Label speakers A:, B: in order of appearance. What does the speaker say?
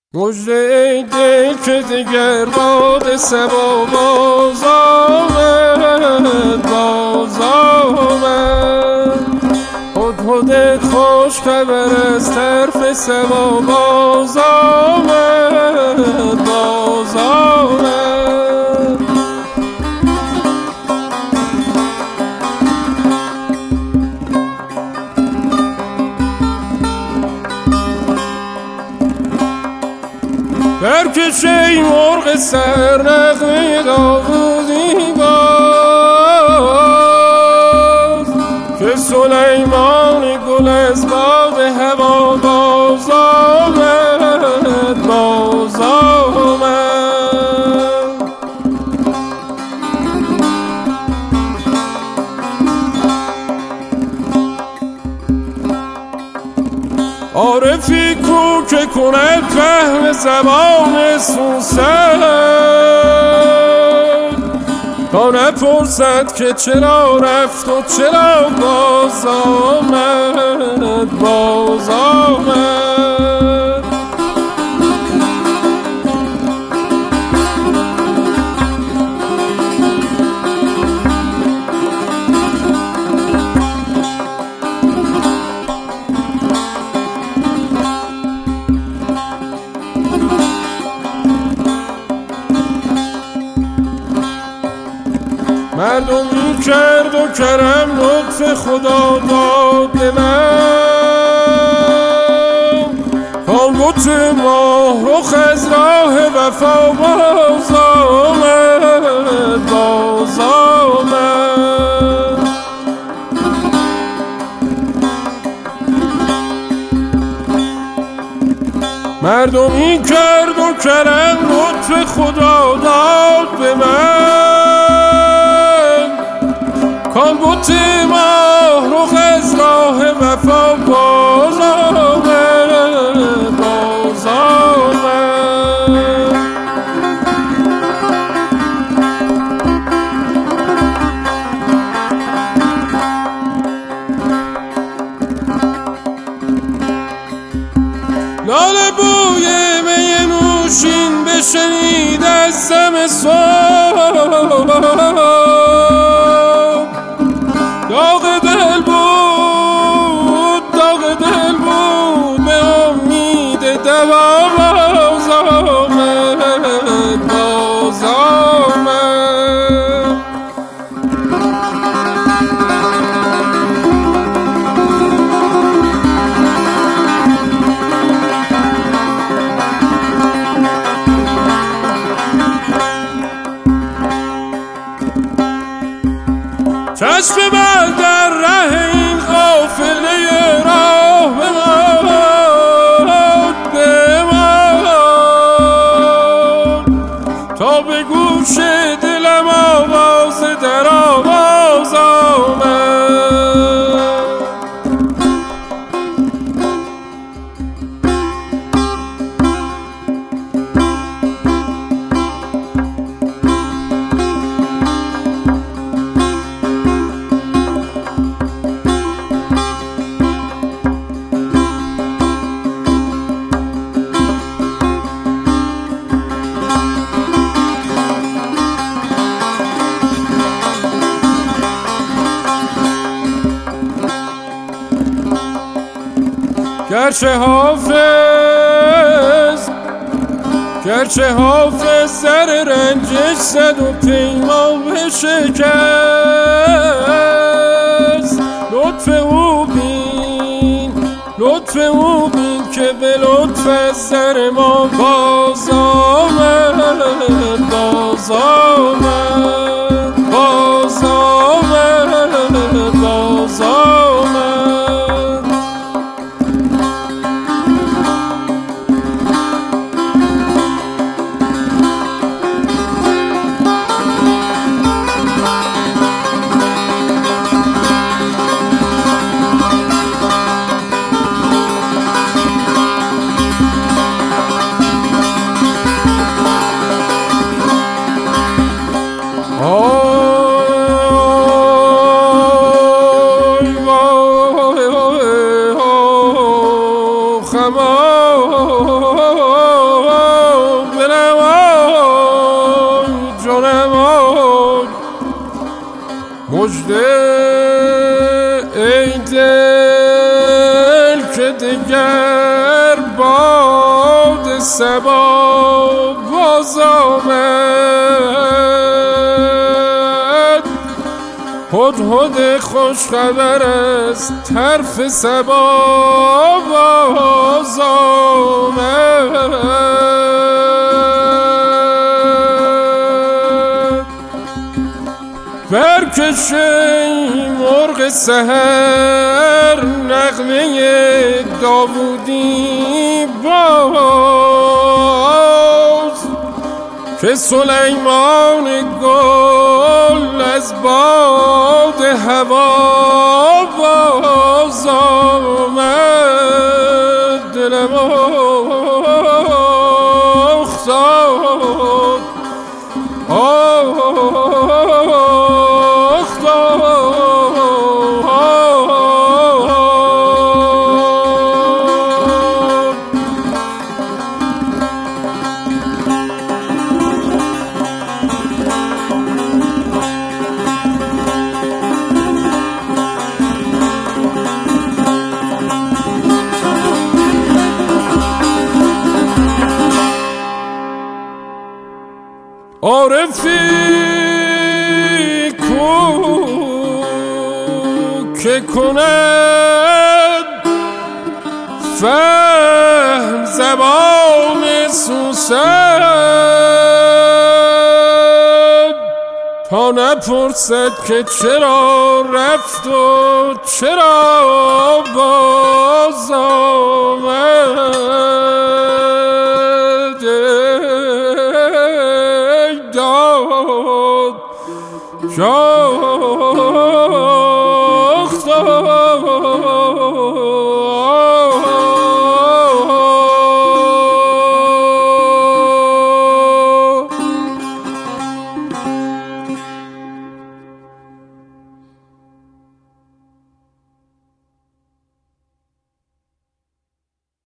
A: مژده ای دل که دیگر باد صبا باز آمد هدهد خوش خبر از طرف صبا باز آمد برکش ای مرغ سر نغمه داوودی باز که سلیمان گل از باغ هوا باز آمد عارفی کو که کند فهم زبان سوسن تا نپرسد که چرا رفت و چرا باز آمد مردمی کرد و کرم لطف خدا داد به من کام بت ماه رخ از راه وفا باز آمد مردمی کرد و کرم لطف خدا داد به من کام بت ماه رخ از راه وفا باز آمد لاله بوی می نوشین بشنید از زمستان داغ دل بود به امید دوا باز آمد چشم من در ره این قافله راه بمان تا به گوش دلم آواز در آواز آمد گرچه حافظ سر رنجش زد و پیما بشکست لطف او بین که به لطف از سر ما باز آمد کشته ای دل که دگر باد صبا باز آمد. هدهد خوش خبر از طرف صبا باز آمد. برکش ای مرغ سحر نغمه داوودی باز، که سلیمان گل از باد هوا باز آمد. دلم افتاد عارفی کو که کند فهم زبان سوسن، تا نپرسد که چرا رفت و چرا باز آمد. شاخ